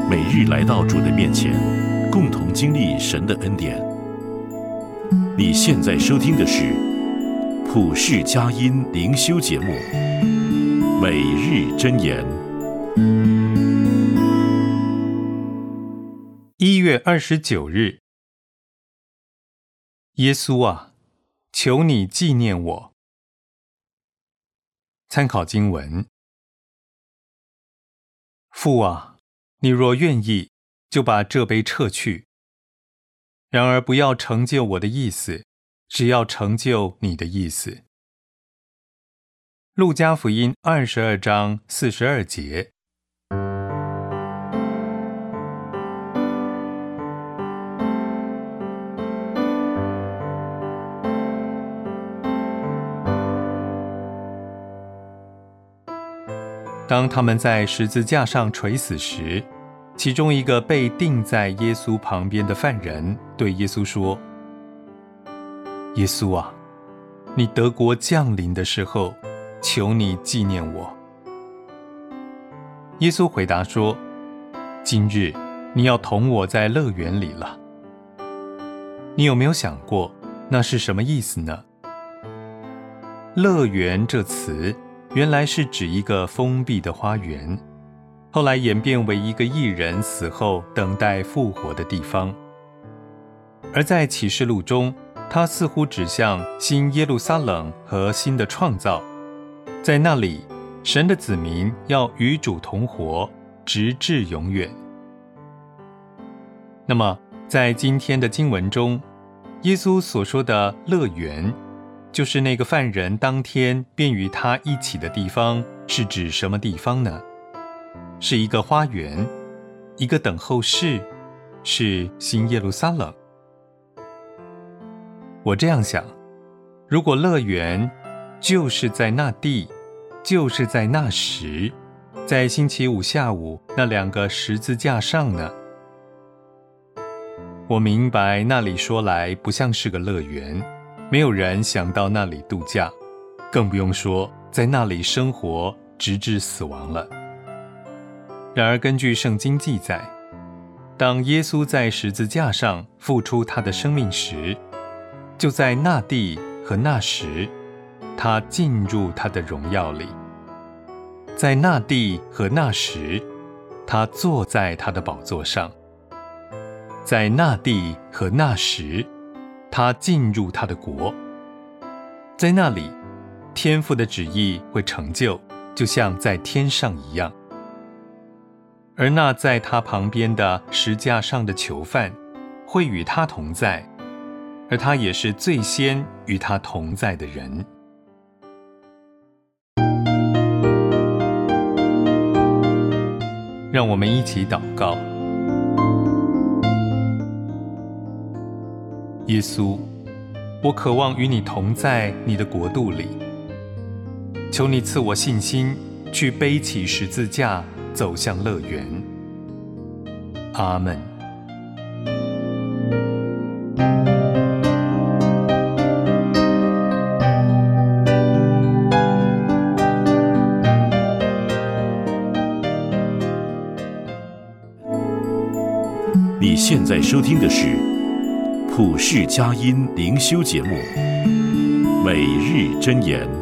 每日来到主的面前，共同经历神的恩典。你现在收听的是普世佳音灵修节目《每日箴言》。 1月29日，耶稣啊，求你纪念我。参考经文：父啊，你若愿意，就把这杯撤去。然而不要成就我的意思，只要成就你的意思。路加福音22章42节。当他们在十字架上垂死时，其中一个被钉在耶稣旁边的犯人对耶稣说：耶稣啊，你得国降临的时候，求你纪念我。耶稣回答说：今日你要同我在乐园里了。你有没有想过那是什么意思呢？乐园这词原来是指一个封闭的花园，后来演变为一个义人死后等待复活的地方。而在启示录中，它似乎指向新耶路撒冷和新的创造，在那里，神的子民要与主同活，直至永远。那么，在今天的经文中，耶稣所说的乐园，就是那个犯人当天便与他一起的地方，是指什么地方呢？是一个花园，一个等候室，是新耶路撒冷。我这样想，如果乐园就是在那地，就是在那时，在星期五下午那两个十字架上呢？我明白那里说来不像是个乐园，没有人想到那里度假，更不用说在那里生活直至死亡了。然而根据圣经记载，当耶稣在十字架上付出他的生命时，就在那地和那时，他进入他的荣耀里。在那地和那时，他坐在他的宝座上。在那地和那时，他进入他的国。在那里，天父的旨意会成就，就像在天上一样。而那在他旁边的石架上的囚犯，会与他同在，而他也是最先与他同在的人。让我们一起祷告。耶稣，我渴望与你同在你的国度里，求你赐我信心，去背起十字架，走向乐园。阿们。 你现在收听的是普世佳音灵修节目《每日箴言》。